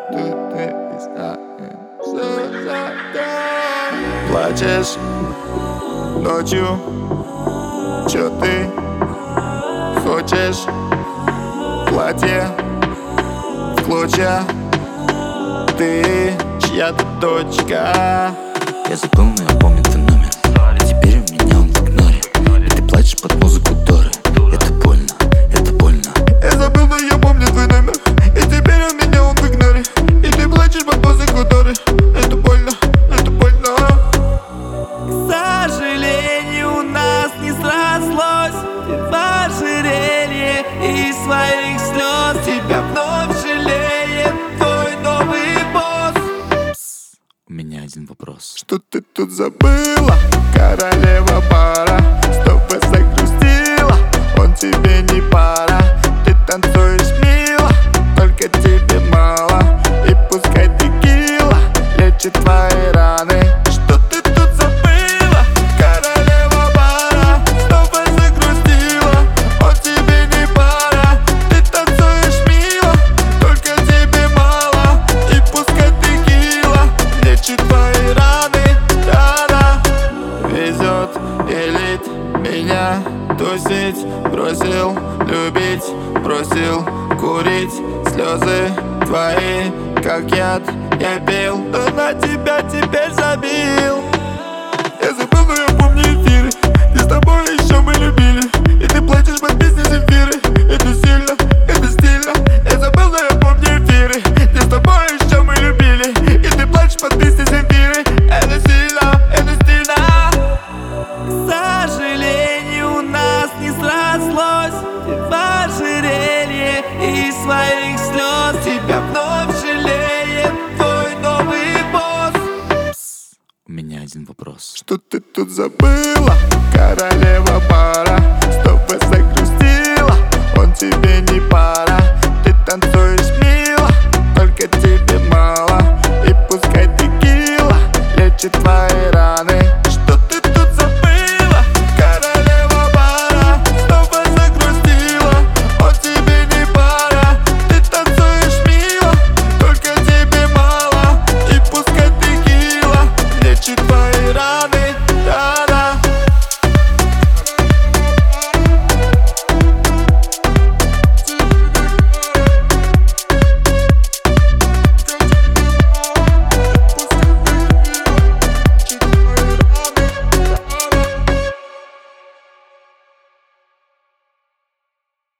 Плачешь ночью, чё ты хочешь? Платье в клочья, ты чья-то дочка. Я забыл, но я помню твой номер. И теперь у меня он в игноре. И ты плачешь под музыку Доры. Это больно, это больно. Я забыл, но я помню твой номер. И теперь у меня он в игноре. И ты плачешь под музыку Доры. Это больно, это больно. К сожалению, у нас не срослось. Ты в ожерелье из своих слез. Тебя вновь жалеет твой новый босс. У меня один вопрос. Что ты тут забыла, королева бара? Чтобы загрустила, он тебе не пара. Ты танцуешь мило, только тебе мало. И пускай текила лечит твои раны. Что ты тут забыла, королева бара? Снова загрустила, он тебе не пара. Ты танцуешь мило, только тебе мало. И пускай текила лечит твои раны. Да-да. Везет элит меня тусить. Бросил любить, бросил курить. Слезы твои, как яд, я пил, но на тебя теперь забил. Я забыл, но я помню эфиры, и с тобой еще мы любили. И ты плачешь под песни Земфиры. Это сильно, это стильно. Я забыл, но я помню эфиры, и с тобой еще мы любили. И ты плачешь под песни Земфиры. Это сильно, это стильно. К сожалению, у нас не срослось. Ты в ожерелье из своих слез. Тебя вновь жалеет твой новый босс. У меня один вопрос. Что ты тут забыла, королева бара?